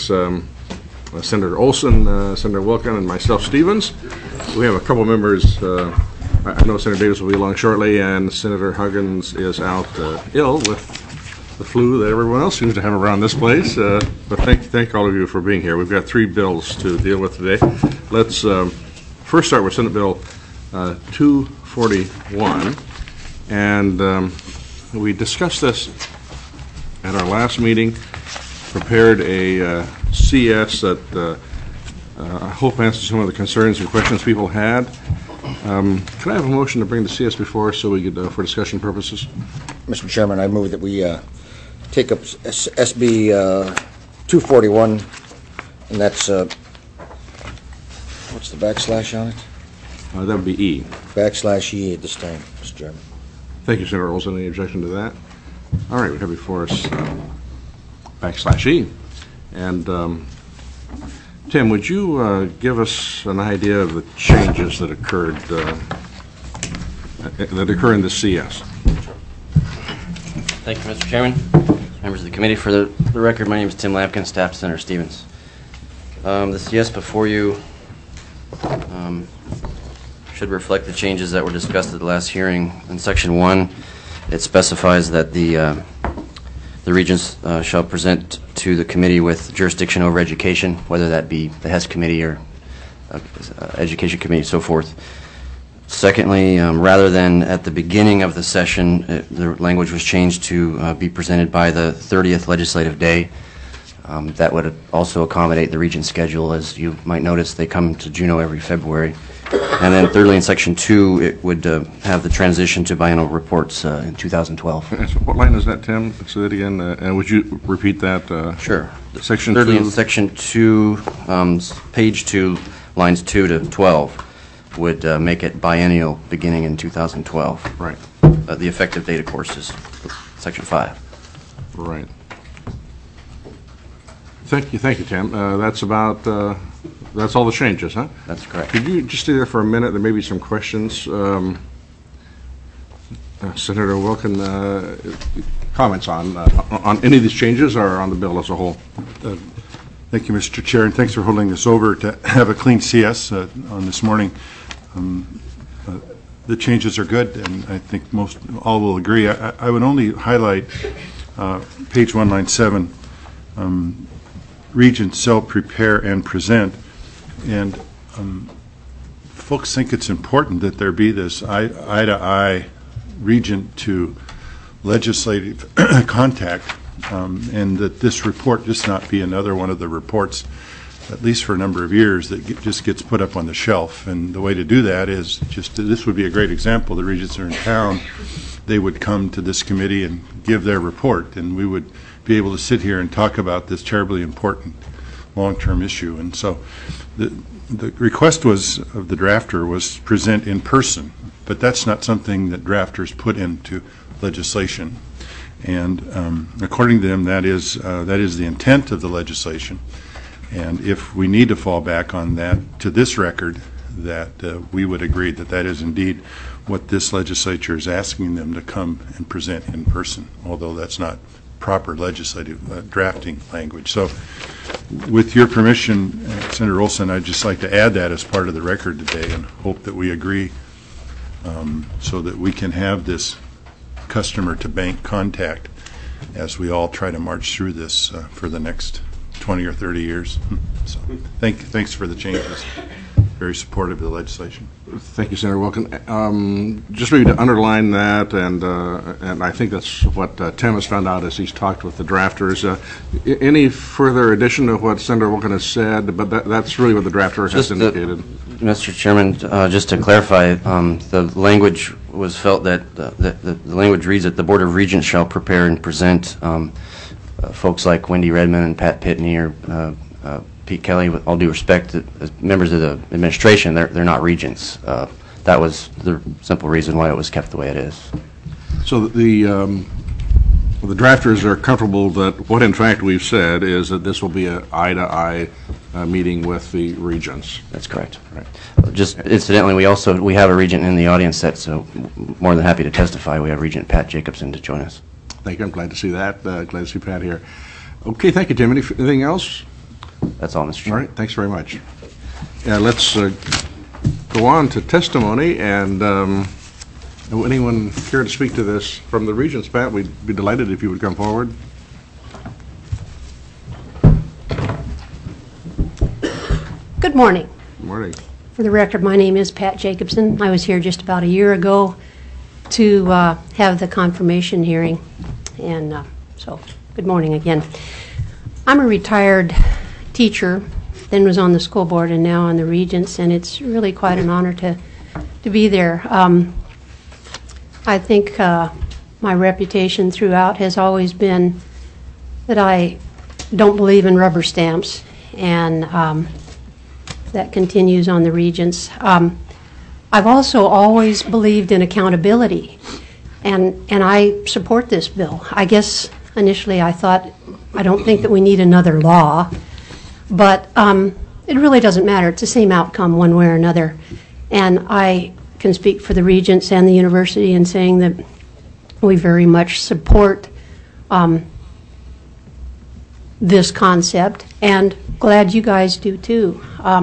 It's Senator Olson, Senator Wilken, and myself, Stevens. We have a couple members. I know Senator Davis will be along shortly, and Senator Huggins is out ill with the flu that everyone else seems to have around this place. But thank all of you for being here. We've got 3 bills to deal with today. Let's first start with Senate Bill 241. And we discussed this at our last meeting, prepared a CS that I hope answers some of the concerns and questions people had. Can I have a motion to bring the CS before us so we could, for discussion purposes? Mr. Chairman, I move that we take up SB 241, and that's, what's the backslash on it? That would be E. /E at this time, Mr. Chairman. Thank you, Senator Olson. Any objection to that? All right, we have before us /E. And Tim, would you give us an idea of the changes that occurred that occur in the CS? Thank you, Mr. Chairman. Members of the committee, for the record, my name is Tim Lampkin, staff to Senator Stevens. The CS before you should reflect the changes that were discussed at the last hearing. In Section 1, it specifies that the regents shall present to the committee with jurisdiction over education, whether that be the HES committee or education committee, so forth. Secondly, rather than at the beginning of the session, the language was changed to be presented by the 30th legislative day. That would also accommodate the regent schedule. As you might notice, they come to Juneau every February. And then thirdly, in Section 2, it would have the transition to biennial reports in 2012. What line is that, Tim? Say that again. And would you repeat that? Sure. Section thirdly, 2. in Section 2, page 2, lines 2 to 12, would make it biennial beginning in 2012. Right. The effective date, of course, is Section 5. Right. Thank you, Tim. That's about that's all the changes, huh? That's correct. Could you just stay there for a minute? There may be some questions. Senator Wilken, comments on any of these changes or on the bill as a whole? Thank you, Mr. Chair, and thanks for holding this over to have a clean CS on this morning. The changes are good, and I think all will agree. I would only highlight page 197. Regents shall prepare and present, and folks think it's important that there be this eye-to-eye regent to legislative contact, and that this report just not be another one of the reports, at least for a number of years, that just gets put up on the shelf. And the way to do that is this would be a great example. The regents are in town. They would come to this committee and give their report, and we would be able to sit here and talk about this terribly important long-term issue. And so the request of the drafter was present in person, but that's not something that drafters put into legislation. And according to them, that is the intent of the legislation. And if we need to fall back on that to this record, that we would agree that that is indeed what this legislature is asking them to come and present in person, although that's not proper legislative drafting language. So with your permission, Senator Olson, I'd just like to add that as part of the record today and hope that we agree so that we can have this customer-to-bank contact as we all try to march through this for the next 20 or 30 years. So thanks for the changes. Very supportive of the legislation. Thank you, Senator Wilken. Just maybe to underline that, and I think that's what Tim has found out as he's talked with the drafters. Any further addition to what Senator Wilken has said? But that's really what the drafter has indicated. Mr. Chairman, just to clarify, the language was felt that the language reads that the Board of Regents shall prepare and present folks like Wendy Redmond and Pat Pitney or Pete Kelly, with all due respect, as members of the administration, they're not regents. That was the simple reason why it was kept the way it is. So the drafters are comfortable that what in fact we've said is that this will be an eye-to-eye meeting with the regents. That's correct. Right. Just incidentally, we have a regent in the audience that's so more than happy to testify. We have Regent Pat Jacobson to join us. Thank you. I'm glad to see that. Glad to see Pat here. Okay, thank you, Tim. Anything else? That's all, Mr. All Chairman. right, thanks very much. Let's go on to testimony, and anyone care to speak to this from the Regents? Pat, we'd be delighted if you would come forward. Good morning. Good morning. For the record, my name is Pat Jacobson. I was here just about a year ago to have the confirmation hearing, and so good morning again. I'm a retired teacher, then was on the school board and now on the Regents, and it's really quite an honor to be there. I think my reputation throughout has always been that I don't believe in rubber stamps, and that continues on the Regents. I've also always believed in accountability, and I support this bill. I guess initially I thought, I don't think that we need another law, but it really doesn't matter. It's the same outcome one way or another. And I can speak for the Regents and the university in saying that we very much support this concept, and glad you guys do too.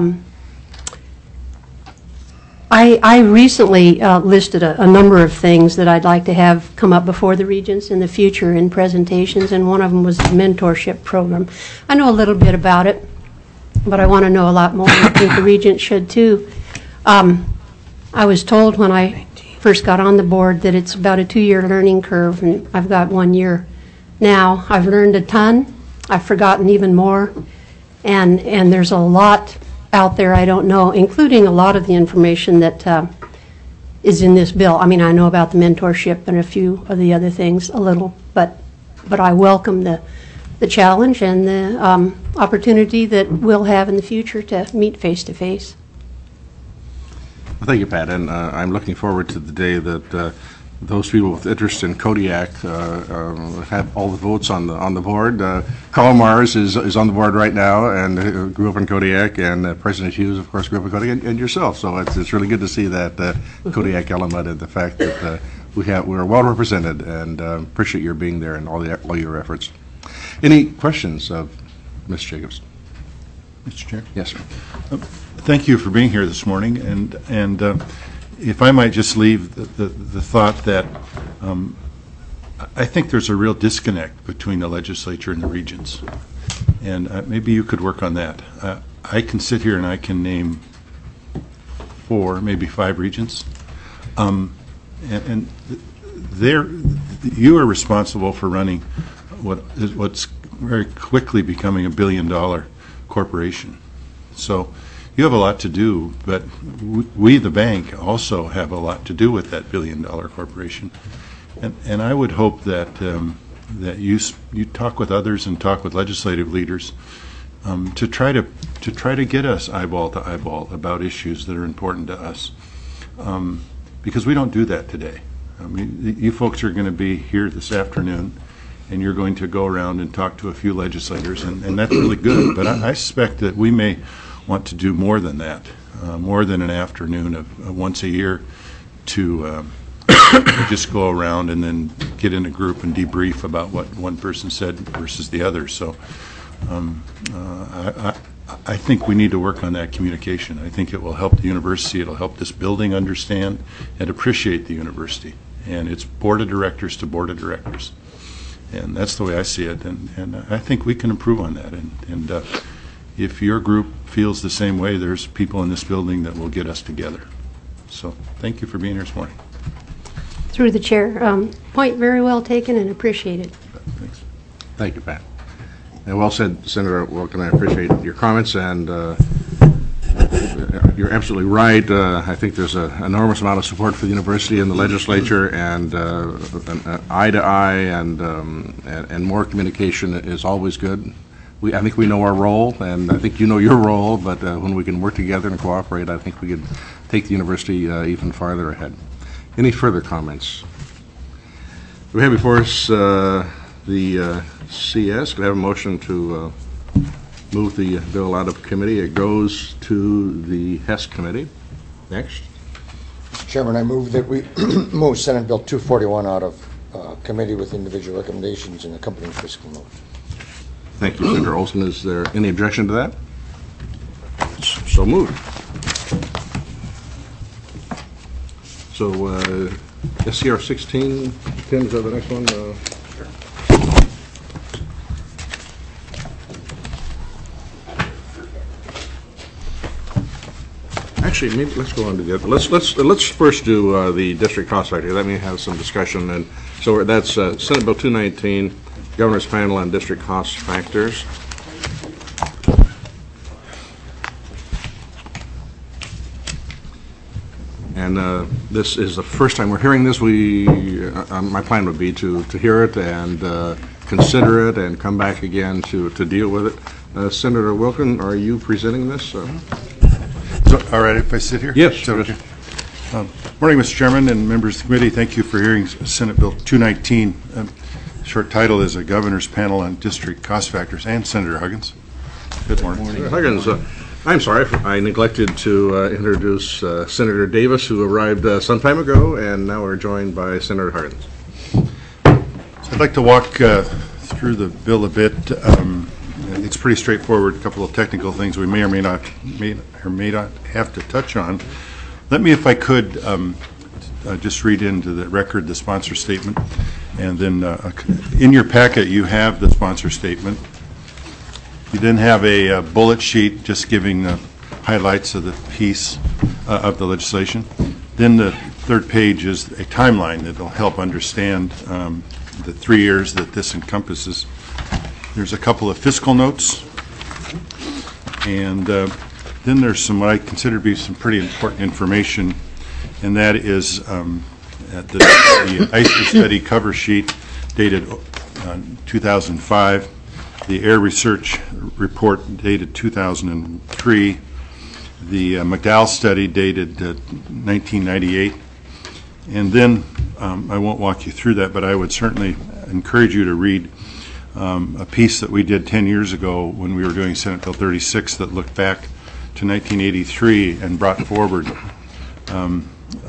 I recently listed a number of things that I'd like to have come up before the Regents in the future in presentations, and one of them was the mentorship program. I know a little bit about it, but I want to know a lot more, and I think the Regents should too. I was told when I first got on the board that it's about a 2-year learning curve, and I've got 1 year now. I've learned a ton. I've forgotten even more, and there's a lot out there I don't know, including a lot of the information that is in this bill. I mean, I know about the mentorship and a few of the other things a little, but I welcome the challenge and the opportunity that we'll have in the future to meet face to face. Well, thank you, Pat, and I'm looking forward to the day that those people with interest in Kodiak have all the votes on the board. Carl Mars is on the board right now and grew up in Kodiak, and President Hughes, of course, grew up in Kodiak, and yourself. So it's really good to see that Kodiak element and the fact that we're well represented, and appreciate your being there and all your efforts. Any questions of Ms. Jacobs? Mr. Chair? Yes, sir. Thank you for being here this morning, and if I might just leave the thought that I think there's a real disconnect between the legislature and the Regents, and maybe you could work on that. I can sit here and I can name 4, maybe 5 Regents, and you are responsible for running what's very quickly becoming $1 billion corporation. So you have a lot to do, but we, the bank, also have a lot to do with that $1 billion corporation. And I would hope that that you talk with others and talk with legislative leaders to try to get us eyeball to eyeball about issues that are important to us, because we don't do that today. I mean, you folks are going to be here this afternoon, and you're going to go around and talk to a few legislators, and that's really good. But I suspect that we may want to do more than that, more than an afternoon of once a year to just go around and then get in a group and debrief about what one person said versus the other. So I think we need to work on that communication. I think it will help the university. It'll help this building understand and appreciate the university and its board of directors to board of directors. And that's the way I see it. And I think we can improve on that. And if your group feels the same way, there's people in this building that will get us together. So thank you for being here this morning. Through the chair, point very well taken and appreciated. Thanks. Thank you, Pat. And well said, Senator Wilkin. I appreciate your comments, and you're absolutely right. I think there's an enormous amount of support for the university and the legislature, and an eye to eye and more communication is always good. I think we know our role, and I think you know your role, but when we can work together and cooperate, I think we could take the university even farther ahead. Any further comments? We have before us the CS. Could I have a motion to move the bill out of committee? It goes to the HES committee. Next. Mr. Chairman, I move that we move Senate Bill 241 out of committee with individual recommendations and accompanying fiscal note. Thank you, Senator Olson. Is there any objection to that? So moved. So, SCR 16, Tim, is that the next one? Actually, maybe let's go on together. Let's first do the district cost factor. Let me have some discussion. And so that's Senate Bill 219, Governor's Panel on District Cost Factors. And this is the first time we're hearing this. My plan would be to hear it and consider it and come back again to deal with it. Senator Wilken, are you presenting this? So, all right, if I sit here? Yes. So, okay. Morning, Mr. Chairman and members of the committee. Thank you for hearing Senate Bill 219. Short title is a Governor's Panel on District Cost Factors, and Senator Huggins. Good morning. Senator Huggins, I'm sorry, I neglected to introduce Senator Davis, who arrived some time ago, and now we're joined by Senator Huggins. So I'd like to walk through the bill a bit. It's pretty straightforward, a couple of technical things we may or may not have to touch on. Let me, if I could, just read into the record the sponsor statement, and then in your packet you have the sponsor statement. You then have a bullet sheet just giving the highlights of the piece of the legislation. Then the third page is a timeline that will help understand the 3 years that this encompasses. There's a couple of fiscal notes, and then there's some what I consider to be some pretty important information, and that is the ISO study cover sheet dated 2005. The Air Research Report dated 2003, the McDowell study dated 1998, and then I won't walk you through that, but I would certainly encourage you to read a piece that we did 10 years ago when we were doing Senate Bill 36 that looked back to 1983 and brought forward from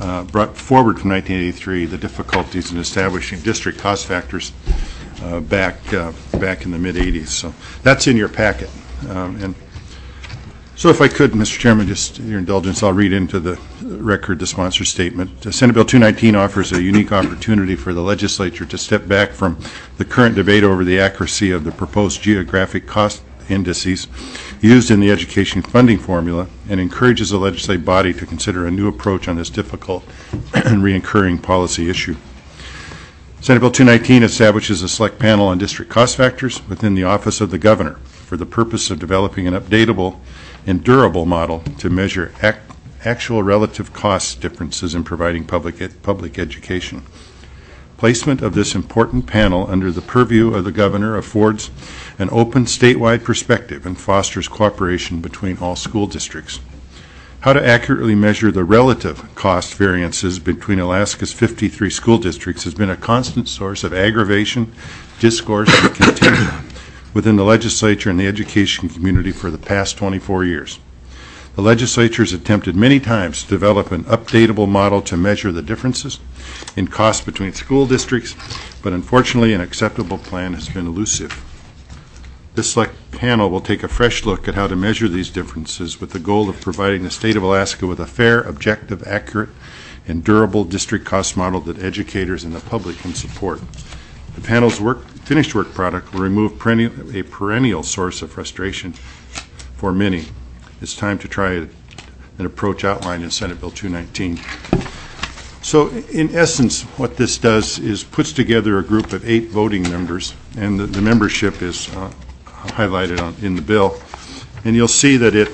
1983 the difficulties in establishing district cost factors back in the mid-'80s. So that's in your packet. And so if I could, Mr. Chairman, just your indulgence, I'll read into the record the sponsor statement. Senate Bill 219 offers a unique opportunity for the legislature to step back from the current debate over the accuracy of the proposed geographic cost indices used in the education funding formula, and encourages the legislative body to consider a new approach on this difficult and recurring policy issue. Senate Bill 219 establishes a select panel on district cost factors within the Office of the Governor for the purpose of developing an updatable and durable model to measure actual relative cost differences in providing public education. Placement of this important panel under the purview of the Governor affords an open statewide perspective and fosters cooperation between all school districts. How to accurately measure the relative cost variances between Alaska's 53 school districts has been a constant source of aggravation, discourse, and contention within the legislature and the education community for the past 24 years. The legislature has attempted many times to develop an updatable model to measure the differences in costs between school districts, but unfortunately an acceptable plan has been elusive. This select panel will take a fresh look at how to measure these differences with the goal of providing the state of Alaska with a fair, objective, accurate, and durable district cost model that educators and the public can support. The panel's finished work product will remove a perennial source of frustration for many. It's time to try an approach outlined in Senate Bill 219. So in essence, what this does is puts together a group of 8 voting members, and the membership is highlighted in the bill, and you'll see that it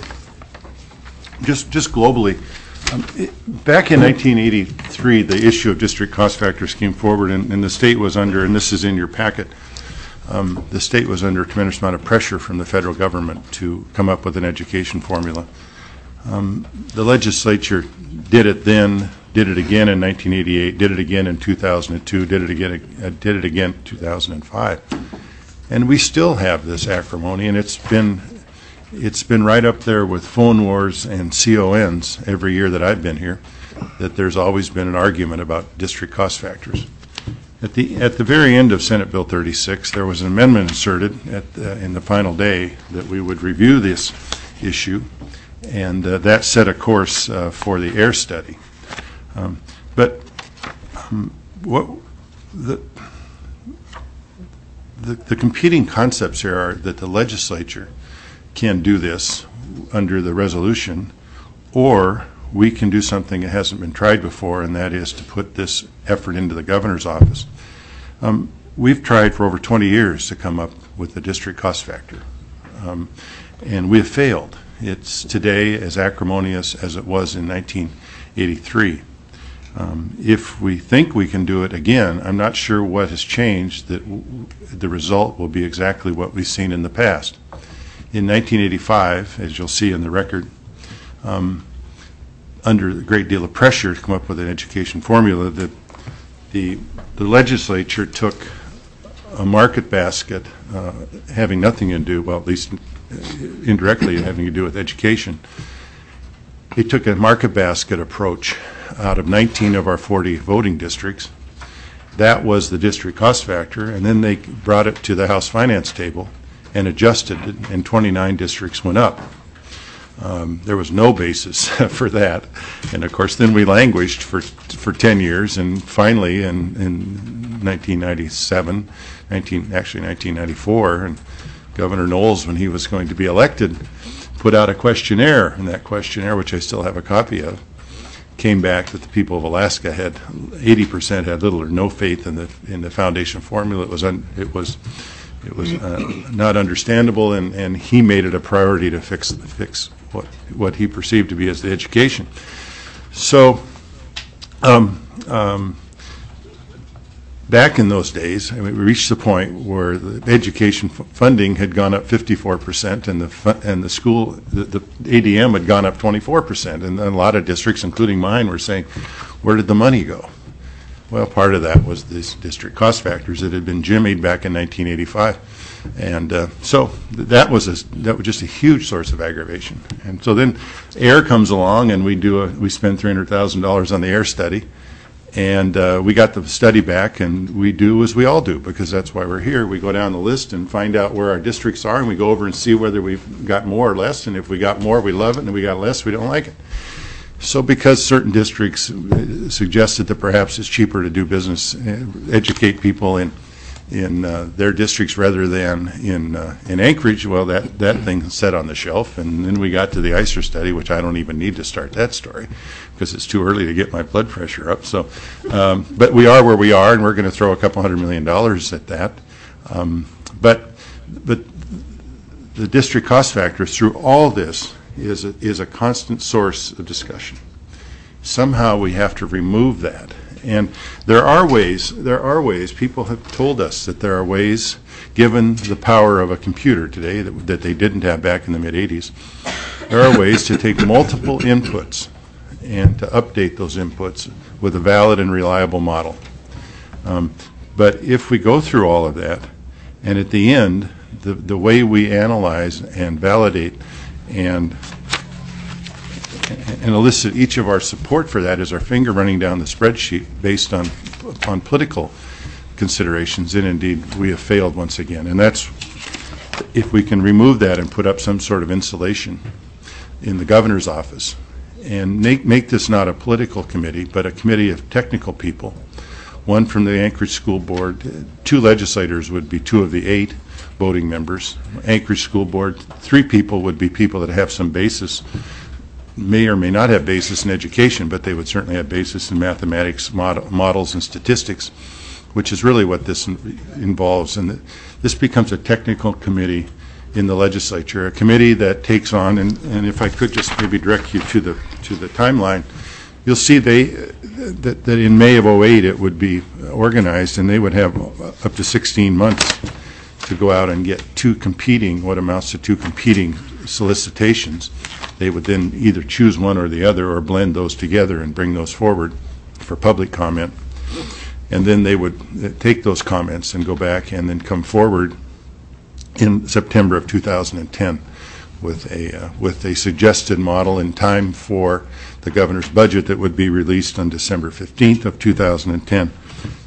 just globally back in 1983 the issue of district cost factors came forward, and the state was under, and this is in your packet, the state was under a tremendous amount of pressure from the federal government to come up with an education formula. The legislature did it then, did it again in 1988, did it again in 2002, did it again in 2005. And we still have this acrimony, and it's been right up there with phone wars and CONs every year that I've been here, that there's always been an argument about district cost factors. At the very end of Senate Bill 36, there was an amendment inserted in the final day that we would review this issue, and that set a course for the air study. What the competing concepts here are that the legislature can do this under the resolution, or we can do something that hasn't been tried before, and that is to put this effort into the governor's office. We've tried for over 20 years to come up with the district cost factor, and we have failed. It's today as acrimonious as it was in 1983. If we think we can do it again, I'm not sure what has changed, that the result will be exactly what we've seen in the past. In 1985, as you'll see in the record, under a great deal of pressure to come up with an education formula, the legislature took a market basket having nothing to do, well, at least indirectly having to do with education. They took a market basket approach out of 19 of our 40 voting districts. That was the district cost factor, and then they brought it to the House Finance table and adjusted it, and 29 districts went up. There was no basis for that, and of course then we languished for 10 years, and finally in 1994, and Governor Knowles, when he was going to be elected, put out a questionnaire, and that questionnaire, which I still have a copy of, came back that the people of Alaska had 80% had little or no faith in the foundation formula. It was not understandable, and he made it a priority to fix what he perceived to be as the education. So back in those days, we reached the point where the education funding had gone up 54%, and the ADM had gone up 24%, and a lot of districts, including mine, were saying, where did the money go? Well, part of that was this district cost factors that had been jimmied back in 1985, and so that was just a huge source of aggravation. And so then AIR comes along, and we spend $300,000 on the AIR study, and we got the study back, and we do as we all do, because that's why we're here. We go down the list and find out where our districts are, and we go over and see whether we've got more or less, and if we got more, we love it, and if we got less, we don't like it. So because certain districts suggested that perhaps it's cheaper to do business, educate people in their districts rather than in Anchorage, well, that thing set on the shelf. And then we got to the ICER study, which I don't even need to start that story because it's too early to get my blood pressure up. So, but we are where we are, and we're going to throw a couple $100 million at that. But the district cost factor through all this is a constant source of discussion. Somehow we have to remove that. And there are ways, people have told us that there are ways, given the power of a computer today that they didn't have back in the mid-'80s, there are ways to take multiple inputs and to update those inputs with a valid and reliable model. But if we go through all of that, and at the end, the way we analyze and validate and elicit each of our support for that is our finger running down the spreadsheet based on political considerations, and indeed we have failed once again. And that's, if we can remove that and put up some sort of insulation in the governor's office and make this not a political committee but a committee of technical people, one from the Anchorage School Board, 2 legislators would be 2 of the 8 voting members. Anchorage School Board, 3 people would be people that have some basis, may or may not have basis in education, but they would certainly have basis in mathematics, models, and statistics, which is really what this involves. And this becomes a technical committee in the legislature, a committee that takes on, and if I could just maybe direct you to the timeline, you'll see that in May of '08 it would be organized, and they would have up to 16 months to go out and get 2 competing, what amounts to 2 competing solicitations. They would then either choose one or the other or blend those together and bring those forward for public comment. And then they would take those comments and go back and then come forward in September of 2010 with a suggested model in time for the governor's budget that would be released on December 15th of 2010.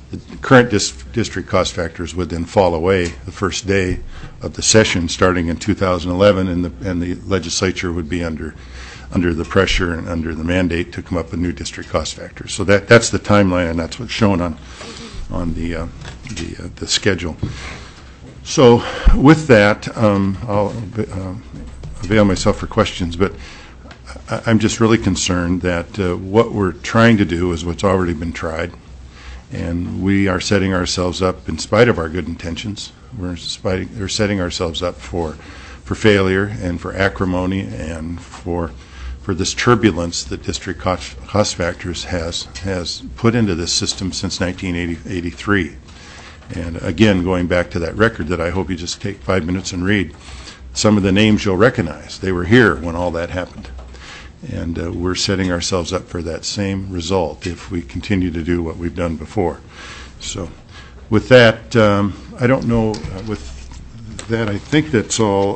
the current district cost factors would then fall away the first day of the session starting in 2011, and the legislature would be under the pressure and under the mandate to come up with new district cost factors. So that's the timeline, and that's what's shown on the schedule. So with that, I'll avail myself for questions, but I'm just really concerned that what we're trying to do is what's already been tried, and we are setting ourselves up, in spite of our good intentions, we're setting ourselves up for failure and for acrimony and for this turbulence that district cost factors has put into this system since 1983. And again, going back to that record that I hope you just take 5 minutes and read, some of the names you'll recognize. They were here when all that happened. And we're setting ourselves up for that same result if we continue to do what we've done before. So with that, I don't know, with that, I think that's all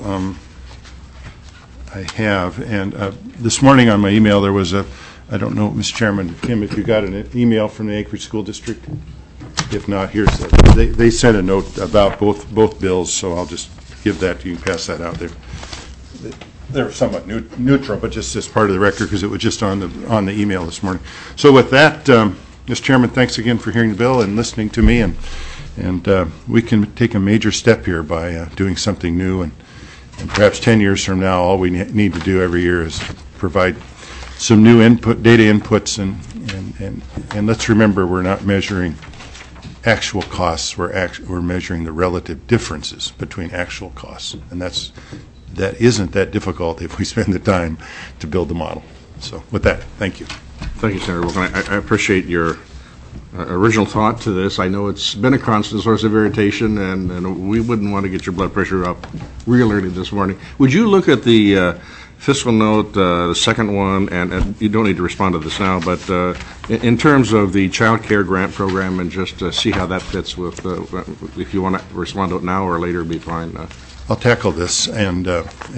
I have. And this morning on my email there was I don't know, Mr. Chairman, Kim, if you got an email from the Anchorage School District. If not, here's they sent a note about both bills, so I'll just give that to you and pass that out there. They're somewhat neutral, but just as part of the record because it was just on the email this morning. So with that, Mr. Chairman, thanks again for hearing the bill and listening to me, and we can take a major step here by doing something new, and perhaps 10 years from now, all we need to do every year is provide some new data inputs, and let's remember we're not measuring actual costs, we're measuring the relative differences between actual costs, and that isn't that difficult if we spend the time to build the model. So with that, thank you. Thank you, Senator Wilken. I appreciate your original thought to this. I know it's been a constant source of irritation, and we wouldn't want to get your blood pressure up real early this morning. Would you look at the fiscal note, the second one, and you don't need to respond to this now, but in terms of the child care grant program, and just see how that fits with, if you want to respond to it now or later, be fine. I'll tackle this and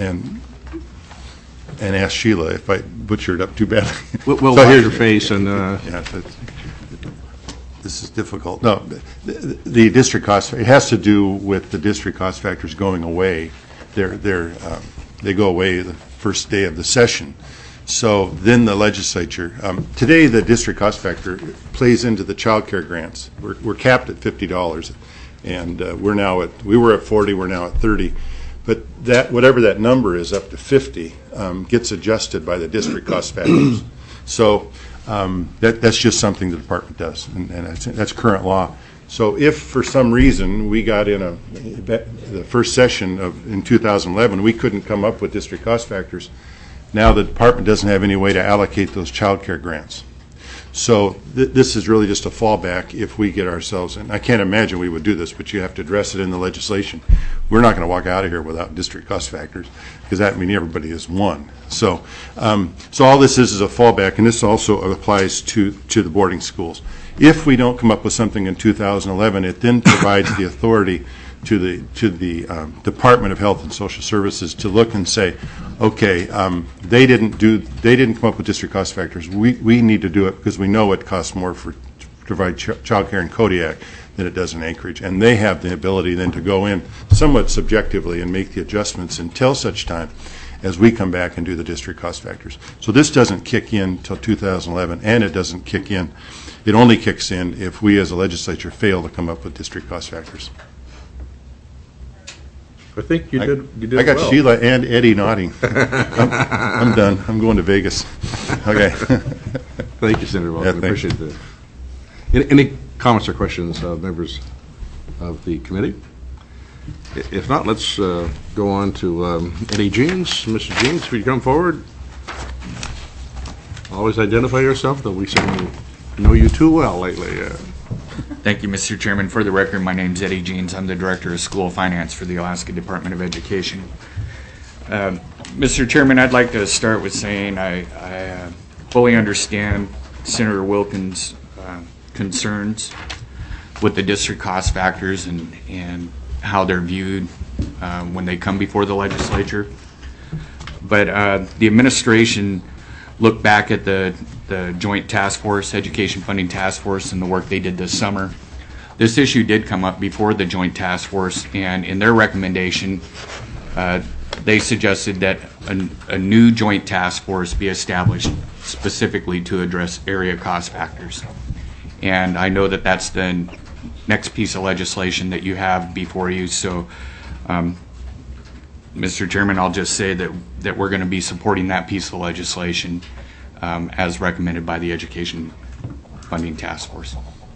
ask Sheila if I butchered up too badly. We'll watch your face and. Yeah, this is difficult. No, the district cost. It has to do with the district cost factors going away. They go away the first day of the session. So then the legislature. Today, the district cost factor plays into the child care grants. We're capped at $50. And we were at 40, we're now at 30. But that, whatever that number is, up to 50, gets adjusted by the district cost factors. So that's just something the department does, and that's current law. So if for some reason we got in the first session in 2011, we couldn't come up with district cost factors, now the department doesn't have any way to allocate those child care grants. So this is really just a fallback if we get ourselves, and I can't imagine we would do this, but you have to address it in the legislation. We're not going to walk out of here without district cost factors, because that means everybody is one. So all this is a fallback, and this also applies to the boarding schools. If we don't come up with something in 2011, it then provides the authority to the Department of Health and Social Services to look and say, okay, they didn't come up with district cost factors. We need to do it because we know it costs more to provide child care in Kodiak than it does in Anchorage, and they have the ability then to go in somewhat subjectively and make the adjustments until such time as we come back and do the district cost factors. So this doesn't kick in until 2011, and it doesn't kick in. It only kicks in if we as a legislature fail to come up with district cost factors. I think you did I got well. Sheila and Eddie nodding. I'm done. I'm going to Vegas. Okay. Thank you, Senator Wilken. Yeah, I appreciate that. Any comments or questions, members of the committee? If not, let's go on to Eddie Jeans. Mr. Jeans, if you come forward. Always identify yourself, though we certainly know you too well lately. Thank you, Mr. Chairman. For the record, my name is Eddie Jeans. I'm the Director of School Finance for the Alaska Department of Education. Mr. Chairman, I'd like to start with saying I fully understand Senator Wilken's concerns with the district cost factors and how they're viewed when they come before the legislature. But the administration looked back at the Joint Task Force, Education Funding Task Force, and the work they did this summer this issue did come up before the Joint Task Force, and in their recommendation, they suggested that a new Joint Task Force be established specifically to address area cost factors. And I know that that's the next piece of legislation that you have before you. So, Mr. Chairman, I'll just say that we're going to be supporting that piece of legislation as recommended by the Education Funding Task Force.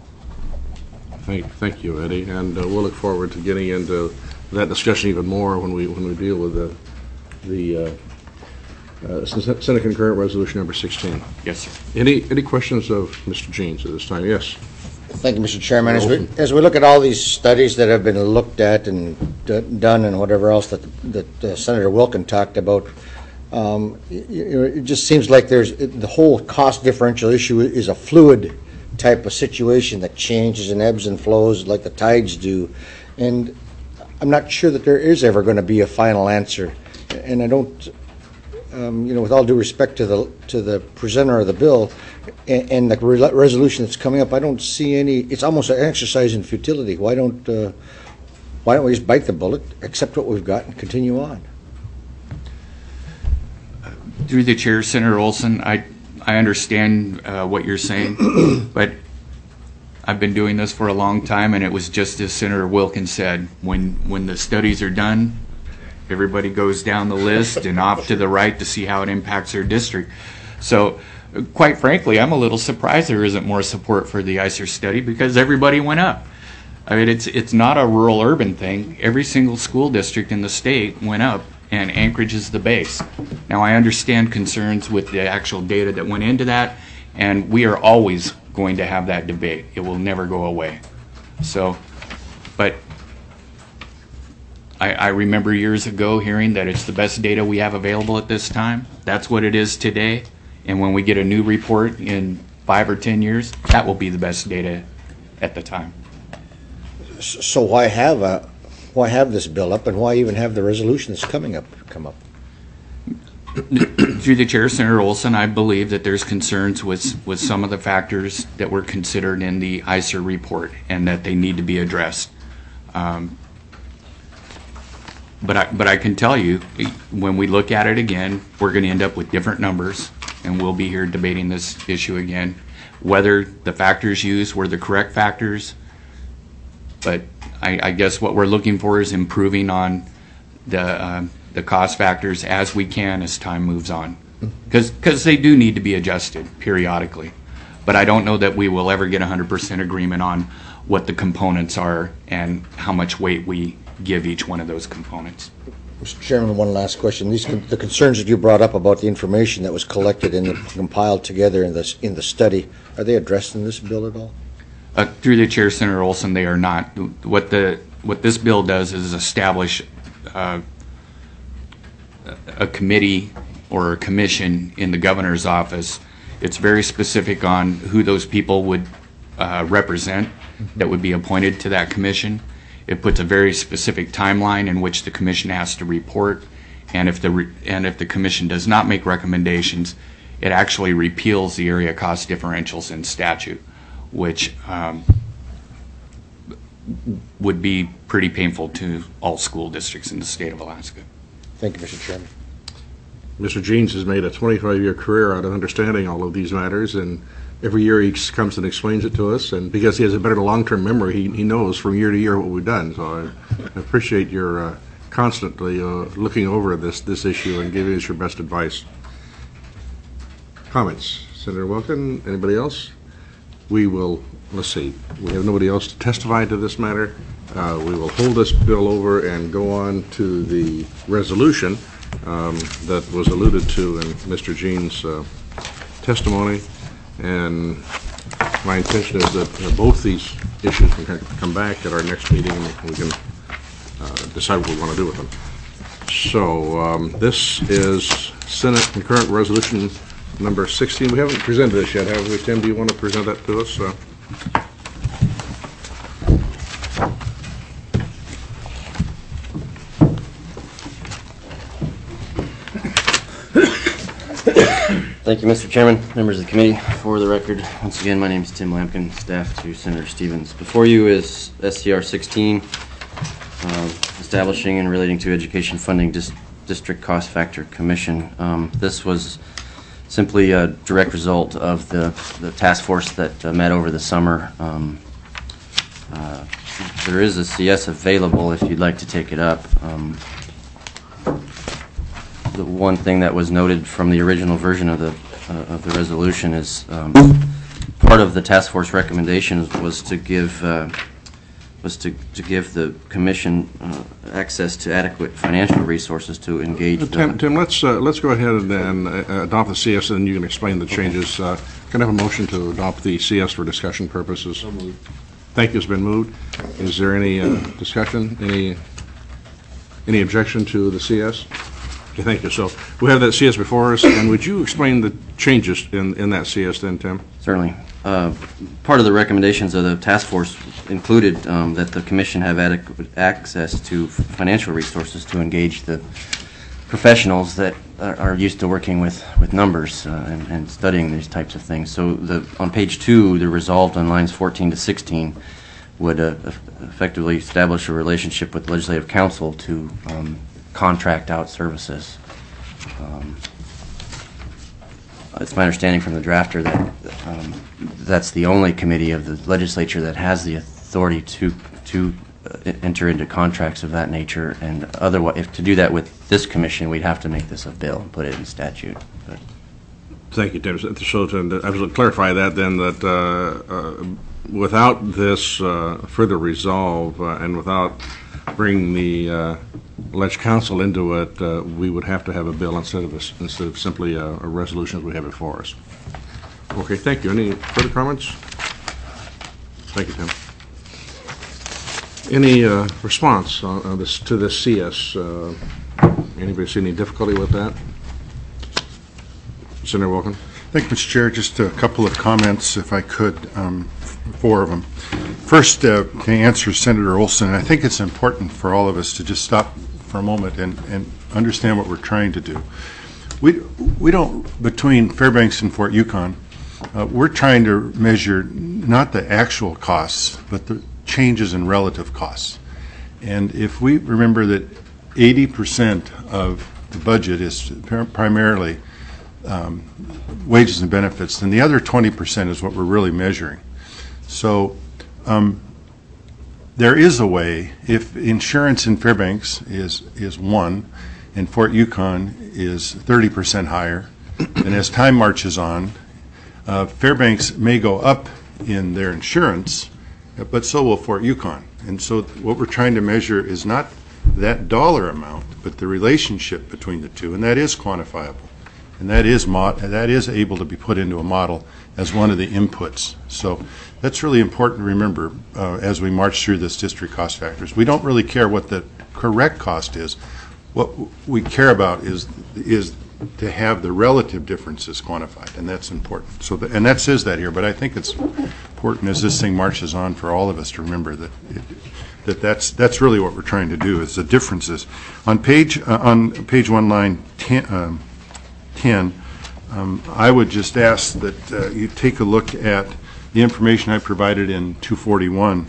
Thank you, Eddie, and we'll look forward to getting into that discussion even more when we deal with the Senate Concurrent Resolution number 16. Yes, sir. Any questions of Mr. Jeans at this time? Yes. Thank you, Mr. Chairman. As we look at all these studies that have been looked at and done and whatever else that Senator Wilkin talked about, it just seems like the whole cost differential issue is a fluid type of situation that changes and ebbs and flows like the tides do. And I'm not sure that there is ever going to be a final answer. And I don't, with all due respect to the presenter of the bill and the resolution that's coming up, I don't see any. It's almost an exercise in futility. Why don't we just bite the bullet, accept what we've got, and continue on? Through the chair, Senator Olson, I understand what you're saying, but I've been doing this for a long time, and it was just as Senator Wilkins said. When the studies are done, everybody goes down the list and off to the right to see how it impacts their district. So, quite frankly, I'm a little surprised there isn't more support for the ICER study because everybody went up. I mean, it's not a rural-urban thing. Every single school district in the state went up, and Anchorage is the base. Now, I understand concerns with the actual data that went into that, and we are always going to have that debate. It will never go away. So, but I remember years ago hearing that it's the best data we have available at this time. That's what it is today. And when we get a new report in 5 or 10 years, that will be the best data at the time. So why have this bill up, and why even have the resolution that's come up? Through the chair, Senator Olson, I believe that there's concerns with some of the factors that were considered in the ICER report and that they need to be addressed. But I can tell you, when we look at it again, we're going to end up with different numbers, and we'll be here debating this issue again. Whether the factors used were the correct factors, but I guess what we're looking for is improving on the cost factors as we can as time moves on, because they do need to be adjusted periodically. But I don't know that we will ever get 100% agreement on what the components are and how much weight we give each one of those components. Mr. Chairman, one last question. The concerns that you brought up about the information that was collected and compiled together in the study, are they addressed in this bill at all? Through the chair, Senator Olson, they are not. What this bill does is establish a committee or a commission in the governor's office. It's very specific on who those people would represent that would be appointed to that commission. It puts a very specific timeline in which the commission has to report, and if the commission does not make recommendations, it actually repeals the area cost differentials in statute, which would be pretty painful to all school districts in the state of Alaska. Thank you, Mr. Chairman. Mr. Jeans has made a 25-year career out of understanding all of these matters, and every year he comes and explains it to us, and because he has a better long-term memory, he knows from year to year what we've done. So I appreciate your constantly looking over this issue and giving us your best advice. Comments? Senator Wilkin, anybody else? We will, let's see, we have nobody else to testify to this matter. We will hold this bill over and go on to the resolution that was alluded to in Mr. Jean's testimony. And my intention is that both these issues can come back at our next meeting and we can decide what we want to do with them. So this is Senate Concurrent Resolution number 16. We haven't presented this yet, have we? Tim, do you want to present that to us? Thank you, Mr. Chairman, members of the committee. For the record, once again, my name is Tim Lampkin, staff to Senator Stevens. Before you is SCR 16, establishing and relating to education funding district cost factor commission. This was simply a direct result of the task force that met over the summer. There is a CS available if you'd like to take it up. The one thing that was noted from the original version of the resolution is part of the task force recommendations was to give the commission access to adequate financial resources to engage. Tim, let's go ahead and adopt the CS, and you can explain the changes. Can I have a motion to adopt the CS for discussion purposes? So moved. Thank you. It's been moved. Is there any discussion? Any objection to the CS? Okay, thank you. So we have that CS before us, and would you explain the changes in that CS then, Tim? Certainly. Part of the recommendations of the task force included that the commission have adequate access to financial resources to engage the professionals that are used to working with numbers and studying these types of things. So on page 2, the resolved on lines 14 to 16 would effectively establish a relationship with legislative council to contract out services. It's my understanding from the drafter that that's the only committee of the legislature that has the authority to enter into contracts of that nature, and otherwise, if to do that with this commission, we'd have to make this a bill and put it in statute. But thank you, Tim. So to clarify that then, that without this further resolve and without bringing the ledge council into it, we would have to have a bill instead of simply a resolution as we have before us. Okay, thank you. Any further comments? Thank you, Tim. Any response to this CS? Anybody see any difficulty with that? Senator Wilkin. Thank you, Mr. Chair. Just a couple of comments, if I could, 4 of them. First, to answer Senator Olson, I think it's important for all of us to just stop for a moment and understand what we're trying to do. We don't, between Fairbanks and Fort Yukon, we're trying to measure not the actual costs, but the changes in relative costs. And if we remember that 80% of the budget is primarily wages and benefits, then the other 20% is what we're really measuring. So there is a way, if insurance in Fairbanks is 1 and Fort Yukon is 30% higher, and as time marches on, Fairbanks may go up in their insurance, but so will Fort Yukon. And so what we're trying to measure is not that dollar amount, but the relationship between the two, and that is quantifiable. And that is able to be put into a model as one of the inputs. So that's really important to remember as we march through this district cost factors. We don't really care what the correct cost is. What we care about is to have the relative differences quantified, and that's important. So, and that says that here, but I think it's important as this thing marches on for all of us to remember that that's really what we're trying to do, is the differences. On page 1, line 10, I would just ask that you take a look at the information I provided in 241,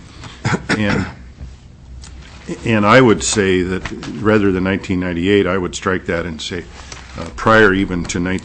and I would say that rather than 1998, I would strike that and say prior to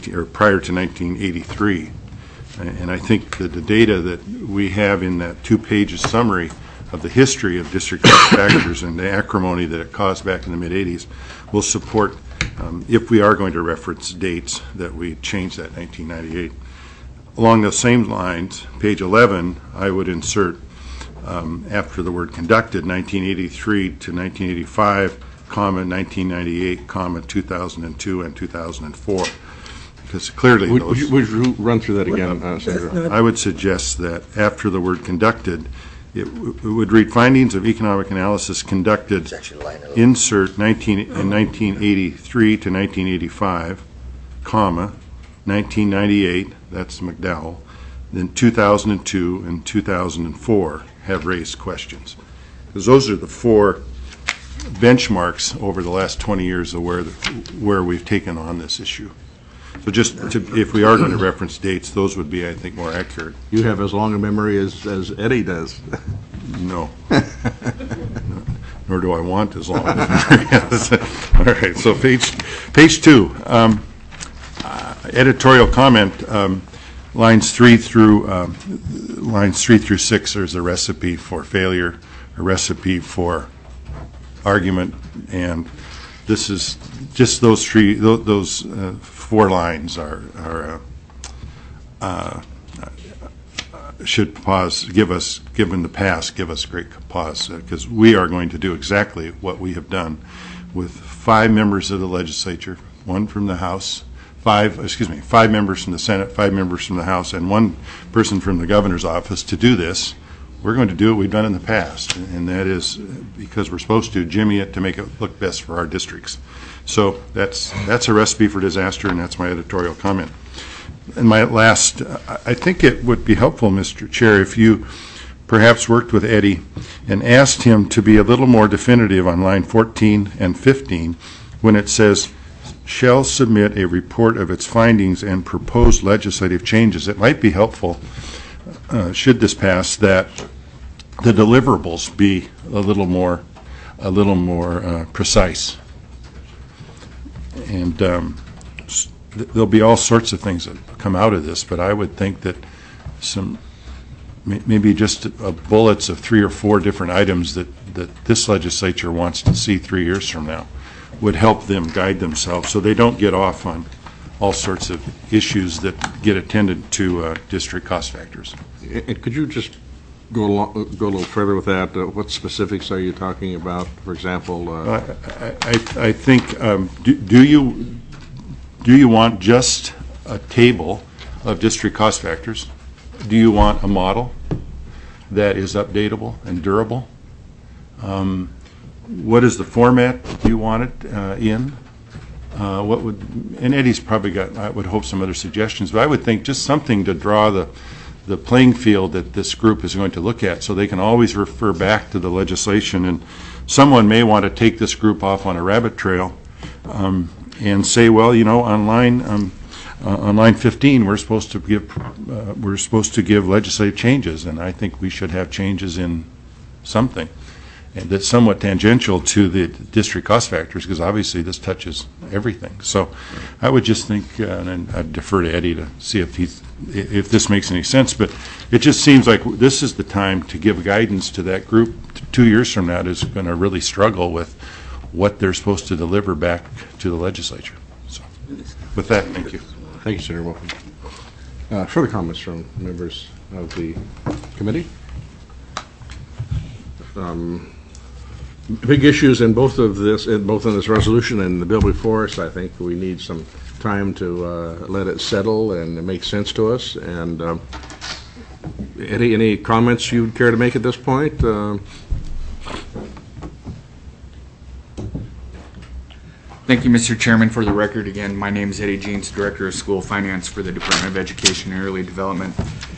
1983. And I think that the data that we have in that 2-page summary of the history of district cost factors and the acrimony that it caused back in the mid-'80s will support, if we are going to reference dates, that we change that 1998. Along those same lines, page 11, I would insert, after the word conducted, 1983 to 1985, 1998, 2002, and 2004. Because clearly would you run through that again, Senator? I would suggest that after the word conducted, it would read findings of economic analysis conducted, insert 1983 to 1985, 1998, that's McDowell, then 2002 and 2004 have raised questions. Because those are the 4 benchmarks over the last 20 years of where we've taken on this issue. So just if we are going to reference dates, those would be, I think, more accurate. You have as long a memory as Eddie does. No. Nor do I want as long. Yes. All right, so page 2, editorial comment, lines 3 through 6, there's a recipe for failure, a recipe for argument, and this is just those 4 lines should pause, give us great pause, because we are going to do exactly what we have done with 5 members of the legislature, 1 from the House, 5 members from the Senate, 5 members from the House, and 1 person from the governor's office to do this. We're going to do what we've done in the past, and that is because we're supposed to jimmy it to make it look best for our districts. So that's a recipe for disaster, and that's my editorial comment. And my last, I think it would be helpful, Mr. Chair, if you perhaps worked with Eddie and asked him to be a little more definitive on line 14 and 15 when it says, shall submit a report of its findings and proposed legislative changes. It might be helpful, should this pass, that the deliverables be a little more precise. And there'll be all sorts of things that come out of this, but I would think that maybe just bullets of 3 or 4 different items that this legislature wants to see 3 years from now would help them guide themselves so they don't get off on all sorts of issues that get attended to district cost factors. And could you just go a little further with that? What specifics are you talking about? For example, I think do you want just a table of district cost factors? Do you want a model that is updatable and durable? What is the format you want it in? And Eddie's probably got, I would hope, some other suggestions, but I would think just something to draw the playing field that this group is going to look at, so they can always refer back to the legislation. And someone may want to take this group off on a rabbit trail and say, well, on line 15, we're supposed to give legislative changes, and I think we should have changes in something. And that's somewhat tangential to the district cost factors, because obviously this touches everything. So I would just think, and I'd defer to Eddie to see if this makes any sense, but it just seems like this is the time to give guidance to that group 2 years from now is going to really struggle with what they're supposed to deliver back to the legislature. So with that, thank you. thank you, Senator Wilkin. Further comments from members of the committee? Big issues in both in this resolution and the bill before us. I think we need some time to let it settle and make sense to us. And Eddie, any comments you'd care to make at this point? Thank you, Mr. Chairman. For the record, again, my name is Eddie Jeans, Director of School Finance for the Department of Education and Early Development.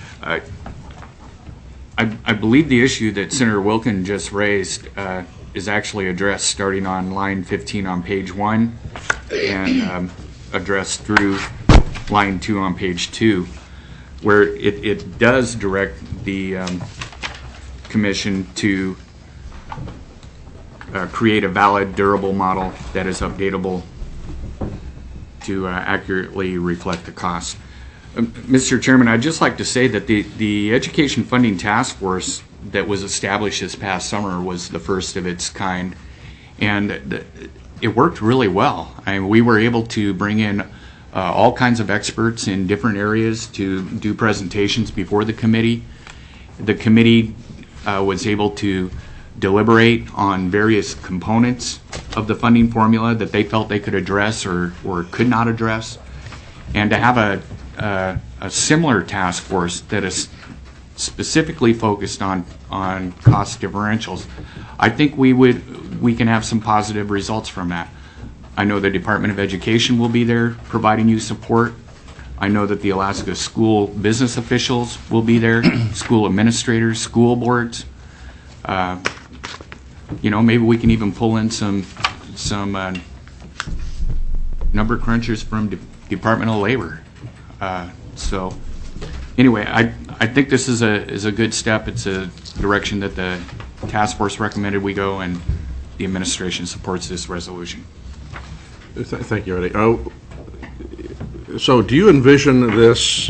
I believe the issue that Senator Wilkin just raised is actually addressed starting on line 15 on page 1 and addressed through line 2 on page 2, where it does direct the Commission to create a valid, durable model that is updatable to accurately reflect the cost. Mr. Chairman, I'd just like to say that the Education Funding Task Force that was established this past summer was the first of its kind, and it worked really well. I mean, we were able to bring in all kinds of experts in different areas to do presentations before the committee. The committee was able to deliberate on various components of the funding formula that they felt they could address or could not address, and to have a similar task force that is specifically focused on cost differentials. I think we can have some positive results from that. I know the Department of Education will be there providing you support. I know that the Alaska school business officials will be there, school administrators, school boards. Maybe we can even pull in some number crunchers from Department of Labor. So anyway, I think this is a good step. It's a direction that the task force recommended we go, and the administration supports this resolution. Thank you, Eddie. So do you envision this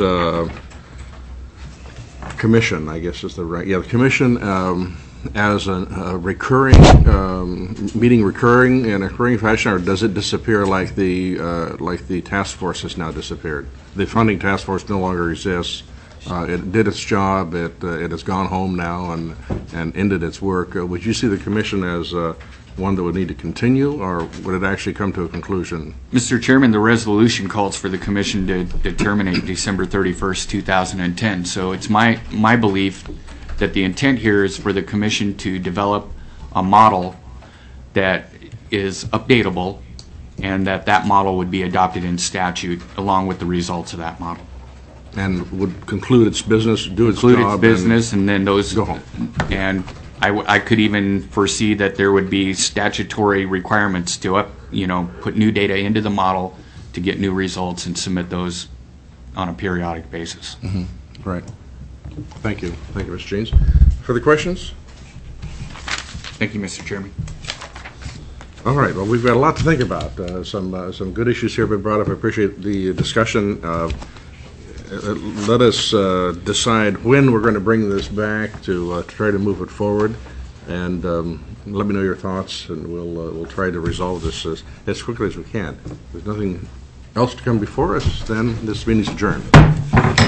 commission, I guess is the right, the commission as a recurring, meeting recurring in a recurring fashion, or does it disappear like the task force has now disappeared? The funding task force no longer exists. It did its job. It has gone home now and ended its work. Would you see the commission as one that would need to continue, or would it actually come to a conclusion? Mr. Chairman, the resolution calls for the commission to terminate December 31st, 2010. So it's my belief that the intent here is for the commission to develop a model that is updatable, and that model would be adopted in statute along with the results of that model. And would conclude its business, do its Conclude job. its business, and then those go home. And I could even foresee that there would be statutory requirements to put new data into the model to get new results and submit those on a periodic basis. Mm-hmm. Right. Thank you. Thank you, Mr. Jeans. Further questions? Thank you, Mr. Chairman. All right. Well, we've got a lot to think about. Some good issues here have been brought up. I appreciate the discussion. Let us decide when we're going to bring this back to try to move it forward, and let me know your thoughts, and we'll try to resolve this as quickly as we can. If there's nothing else to come before us, then this meeting is adjourned.